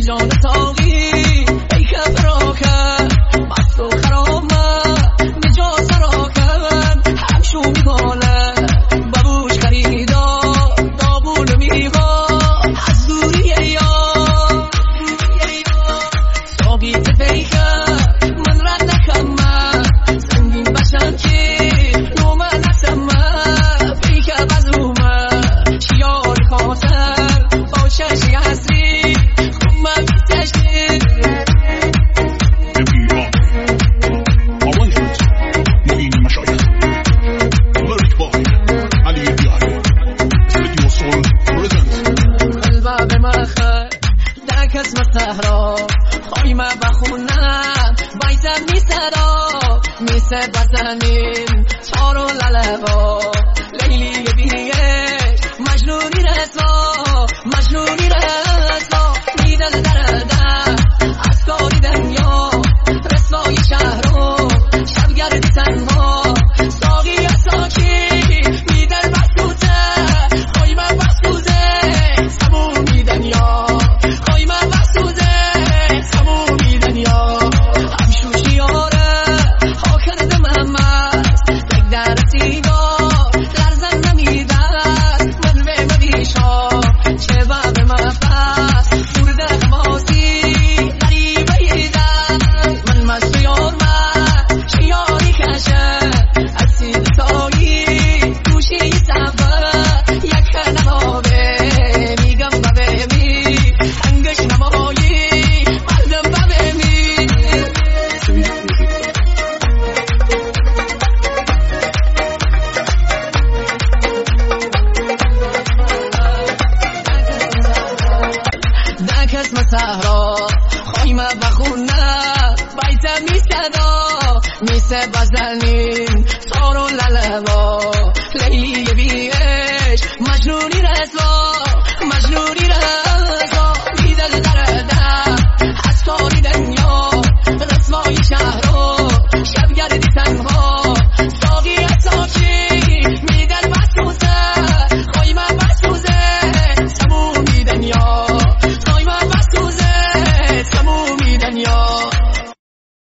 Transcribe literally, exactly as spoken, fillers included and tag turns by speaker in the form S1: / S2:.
S1: جان ساقی ای کف را کرد مست و خرامت نجات سرا کرد همشو میکنه ببوش خریدار دابون میخواد از دوری ایار ساقی تفی کرد من رد نکمه سنگین بشن که نومه نسمه پیک بزومه شیار خاطر با چشی حسری خمه بیتشی قلبه به مخه دک اسم صحرا خایمه بخونم بایزم می صدا میسه بزنیم تارو للبا لیلی بیش مجنونی رسوا مجنونی رسوا میدل درده از کاری دنیا رسوای شهر رو شبگردی تنها ساقی ساکی میدل بسوزه خایمه بسوزه سمومی دنیا خایمه بسوزه سمومی دنیا همشو شیاره ها کرده مهمت یک در سیگار لرزن نمیدست من به مدیشا چه باب مفت برده خماسی غریبه ایدن من مست یار من شیاری کشه از سید سایی دوشی سفر یک نمابه میگم ببه می انگش نمایی مردم ببه می دک اسم صحرا خایمه بخونه بایزه می صدا میسه بزنیم سارو للبا لیلی بیش مجنونی رسوا